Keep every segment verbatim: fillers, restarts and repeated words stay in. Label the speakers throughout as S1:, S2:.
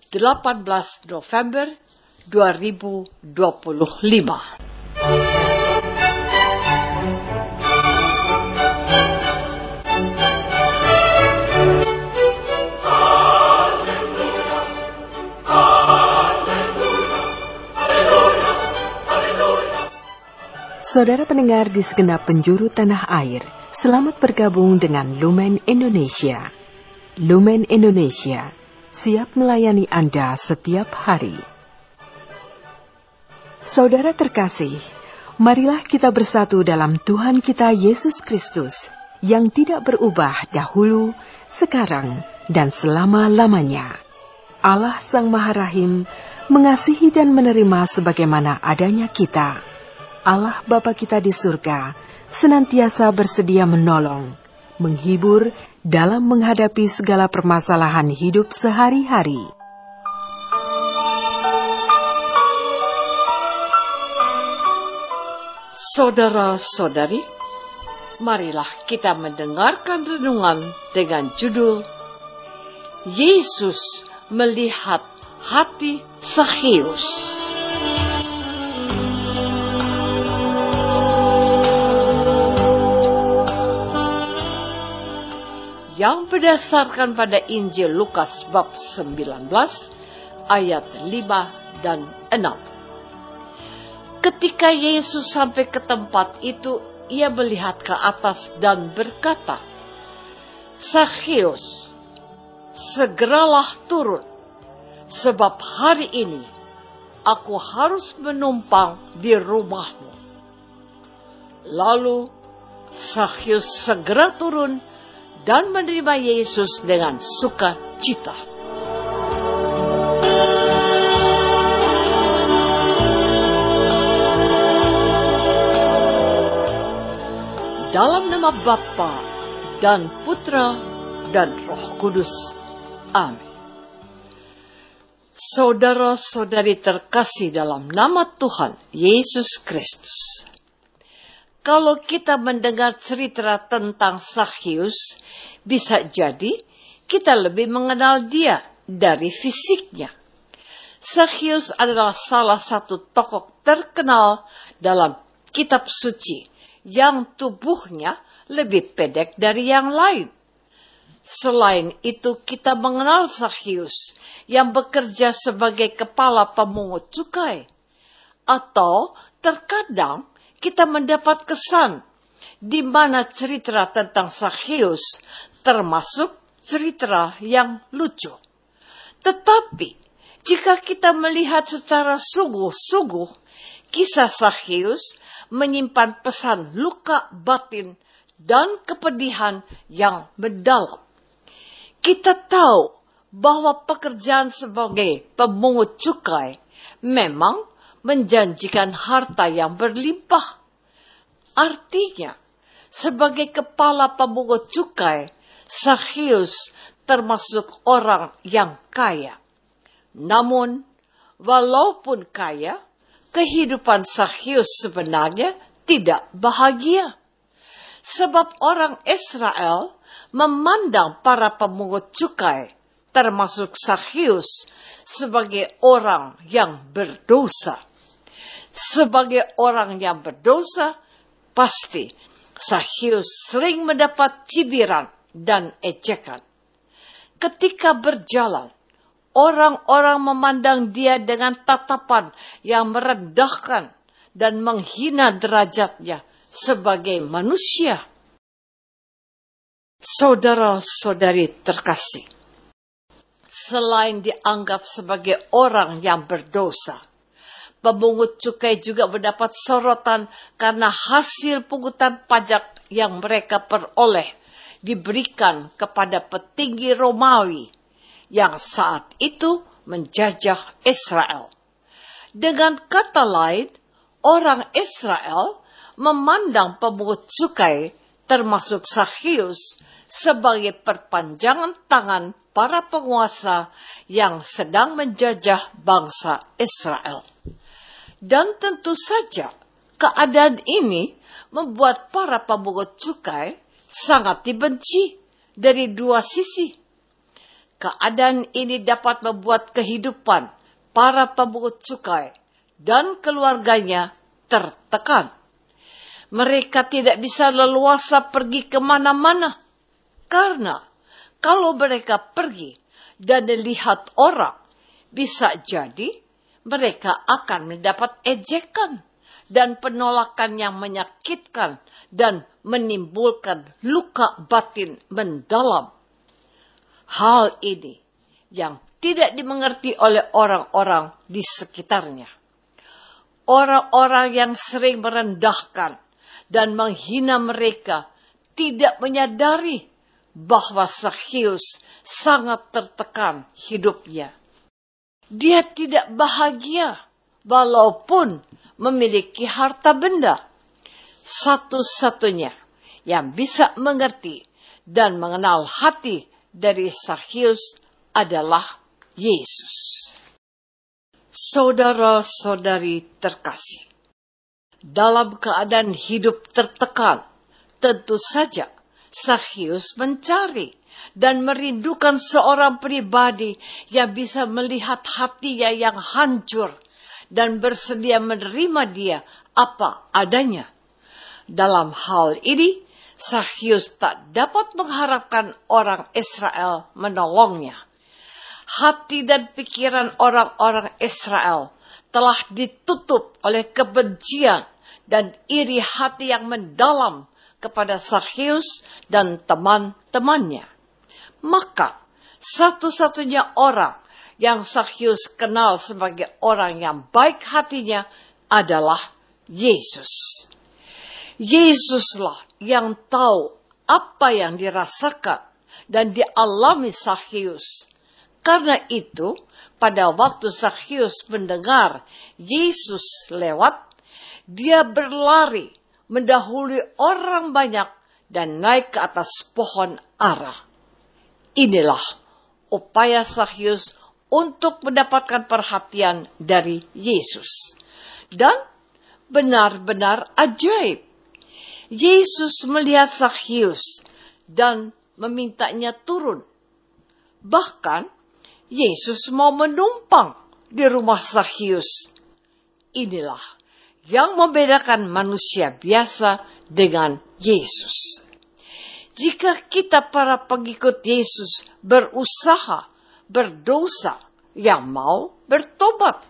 S1: delapan belas November dua ribu dua puluh lima.
S2: Saudara pendengar di segenap penjuru tanah air, selamat bergabung dengan Lumen Indonesia. Lumen Indonesia, siap melayani Anda setiap hari. Saudara terkasih, marilah kita bersatu dalam Tuhan kita Yesus Kristus, yang tidak berubah dahulu, sekarang, dan selama-lamanya. Allah Sang Maha Rahim, mengasihi dan menerima sebagaimana adanya kita. Allah Bapa kita di surga senantiasa bersedia menolong, menghibur dalam menghadapi segala permasalahan hidup sehari-hari.
S1: Saudara-saudari, marilah kita mendengarkan renungan dengan judul Yesus melihat hati Zakheus. Yang berdasarkan pada Injil Lukas bab sembilan belas ayat lima dan enam. Ketika Yesus sampai ke tempat itu, ia melihat ke atas dan berkata, "Zakheus, segeralah turun, sebab hari ini aku harus menumpang di rumahmu." Lalu Zakheus segera turun dan menerima Yesus dengan sukacita. Dalam nama Bapa dan Putra dan Roh Kudus. Amin. Saudara-saudari terkasih dalam nama Tuhan Yesus Kristus. Kalau kita mendengar cerita tentang Zakheus, bisa jadi kita lebih mengenal dia dari fisiknya. Zakheus adalah salah satu tokoh terkenal dalam kitab suci yang tubuhnya lebih pendek dari yang lain. Selain itu, kita mengenal Zakheus yang bekerja sebagai kepala pemungut cukai. Atau terkadang kita mendapat kesan di mana cerita tentang Zakheus termasuk cerita yang lucu. Tetapi jika kita melihat secara sungguh-sungguh, kisah Zakheus menyimpan pesan luka batin dan kepedihan yang mendalam. Kita tahu bahwa pekerjaan sebagai pemungut cukai memang menjanjikan harta yang berlimpah. Artinya, sebagai kepala pemungut cukai, Zakheus termasuk orang yang kaya. Namun, walaupun kaya, kehidupan Zakheus sebenarnya tidak bahagia. Sebab orang Israel memandang para pemungut cukai, termasuk Zakheus, sebagai orang yang berdosa. Sebagai orang yang berdosa, pasti Zakheus sering mendapat cibiran dan ejekan. Ketika berjalan, orang-orang memandang dia dengan tatapan yang merendahkan dan menghina derajatnya sebagai manusia. Saudara-saudari terkasih, selain dianggap sebagai orang yang berdosa, pemungut cukai juga mendapat sorotan karena hasil pungutan pajak yang mereka peroleh diberikan kepada petinggi Romawi yang saat itu menjajah Israel. Dengan kata lain, orang Israel memandang pemungut cukai termasuk Zakheus sebagai perpanjangan tangan para penguasa yang sedang menjajah bangsa Israel. Dan tentu saja keadaan ini membuat para pemungut cukai sangat dibenci dari dua sisi. Keadaan ini dapat membuat kehidupan para pemungut cukai dan keluarganya tertekan. Mereka tidak bisa leluasa pergi kemana-mana, karena kalau mereka pergi dan dilihat orang, bisa jadi mereka akan mendapat ejekan dan penolakan yang menyakitkan dan menimbulkan luka batin mendalam. Hal ini yang tidak dimengerti oleh orang-orang di sekitarnya. Orang-orang yang sering merendahkan dan menghina mereka tidak menyadari bahwa Zakheus sangat tertekan hidupnya. Dia tidak bahagia walaupun memiliki harta benda. Satu-satunya yang bisa mengerti dan mengenal hati dari Zakheus adalah Yesus. Saudara-saudari terkasih, dalam keadaan hidup tertekan, tentu saja Zakheus mencari dan merindukan seorang pribadi yang bisa melihat hatinya yang hancur dan bersedia menerima dia apa adanya. Dalam hal ini, Zakheus tak dapat mengharapkan orang Israel menolongnya. Hati dan pikiran orang-orang Israel telah ditutup oleh kebencian dan iri hati yang mendalam kepada Zakheus dan teman-temannya. Maka, satu-satunya orang yang Zakheus kenal sebagai orang yang baik hatinya adalah Yesus. Yesuslah yang tahu apa yang dirasakan dan dialami Zakheus. Karena itu, pada waktu Zakheus mendengar Yesus lewat, dia berlari mendahului orang banyak dan naik ke atas pohon ara. Inilah upaya Zakheus untuk mendapatkan perhatian dari Yesus. Dan benar-benar ajaib. Yesus melihat Zakheus dan memintanya turun. Bahkan, Yesus mau menumpang di rumah Zakheus. Inilah yang membedakan manusia biasa dengan Yesus. Jika kita para pengikut Yesus berusaha, berdosa, yang mau bertobat.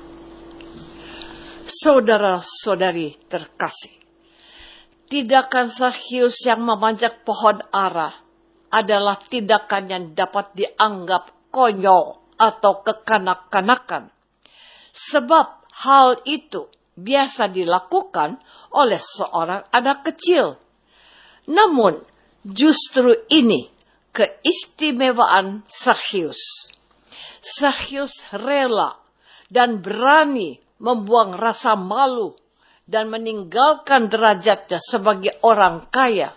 S1: Saudara-saudari terkasih, tindakan Zakheus yang memanjat pohon ara adalah tindakan yang dapat dianggap konyol atau kekanak-kanakan. Sebab hal itu biasa dilakukan oleh seorang anak kecil. Namun, justru ini keistimewaan Zakheus. Zakheus rela dan berani membuang rasa malu dan meninggalkan derajatnya sebagai orang kaya.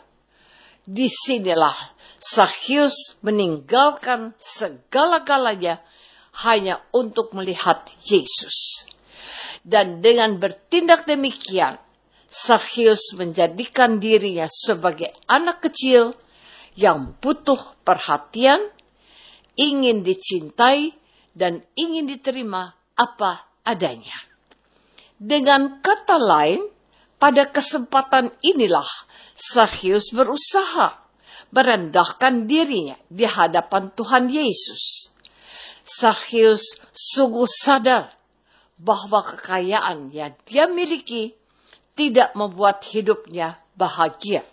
S1: Disinilah Zakheus meninggalkan segala-galanya hanya untuk melihat Yesus. Dan dengan bertindak demikian, Zakheus menjadikan dirinya sebagai anak kecil yang butuh perhatian, ingin dicintai, dan ingin diterima apa adanya. Dengan kata lain, pada kesempatan inilah Zakheus berusaha merendahkan dirinya di hadapan Tuhan Yesus. Zakheus sungguh sadar bahwa kekayaan yang dia miliki tidak membuat hidupnya bahagia.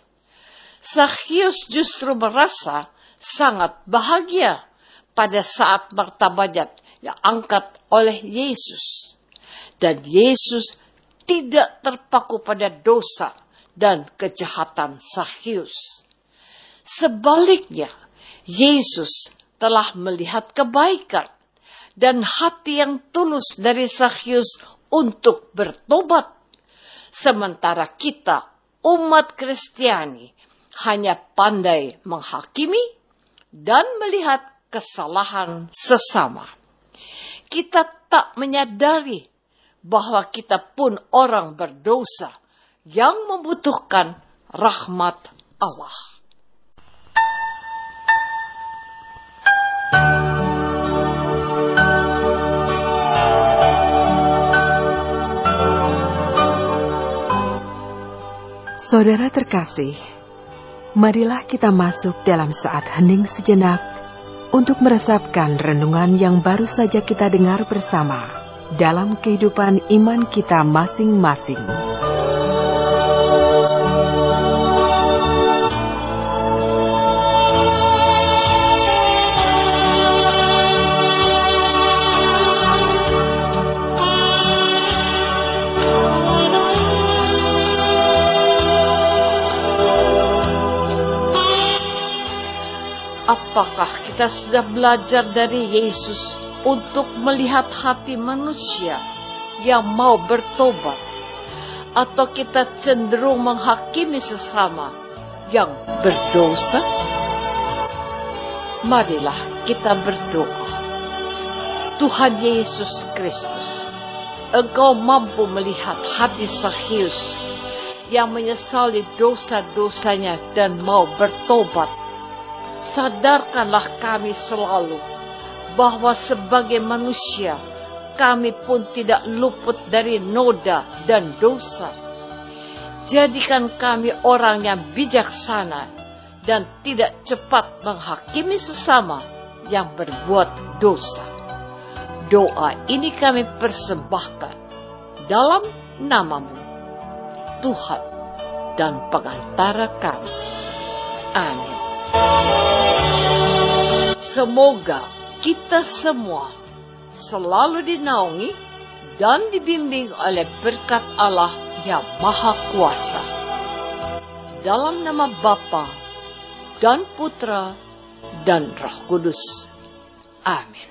S1: Zakheus justru merasa sangat bahagia pada saat martabatnya diangkat oleh Yesus. Dan Yesus tidak terpaku pada dosa dan kejahatan Zakheus. Sebaliknya, Yesus telah melihat kebaikan dan hati yang tulus dari Zakheus untuk bertobat. Sementara kita, umat Kristiani, hanya pandai menghakimi dan melihat kesalahan sesama. Kita tak menyadari bahwa kita pun orang berdosa yang membutuhkan rahmat Allah.
S2: Saudara terkasih, marilah kita masuk dalam saat hening sejenak untuk meresapkan renungan yang baru saja kita dengar bersama dalam kehidupan iman kita masing-masing.
S1: Apakah kita sudah belajar dari Yesus untuk melihat hati manusia yang mau bertobat? Atau kita cenderung menghakimi sesama yang berdosa? Marilah kita berdoa. Tuhan Yesus Kristus, Engkau mampu melihat hati Zakheus yang menyesali dosa-dosanya dan mau bertobat. Sadarkanlah kami selalu bahwa sebagai manusia kami pun tidak luput dari noda dan dosa. Jadikan kami orang yang bijaksana dan tidak cepat menghakimi sesama yang berbuat dosa. Doa ini kami persembahkan dalam nama-Mu, Tuhan dan Pengantara kami. Amin. Semoga kita semua selalu dinaungi dan dibimbing oleh berkat Allah yang Maha Kuasa. Dalam nama Bapa dan Putra dan Roh Kudus. Amin.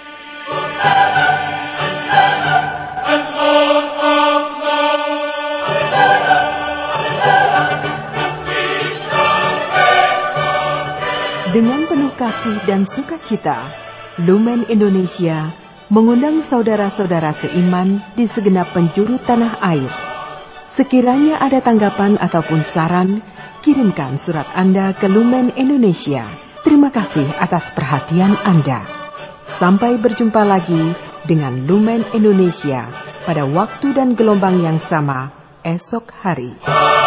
S2: Dengan penuh kasih dan sukacita, Lumen Indonesia mengundang saudara-saudara seiman di segenap penjuru tanah air. Sekiranya ada tanggapan ataupun saran, kirimkan surat Anda ke Lumen Indonesia. Terima kasih atas perhatian Anda. Sampai berjumpa lagi dengan Lumen Indonesia pada waktu dan gelombang yang sama esok hari.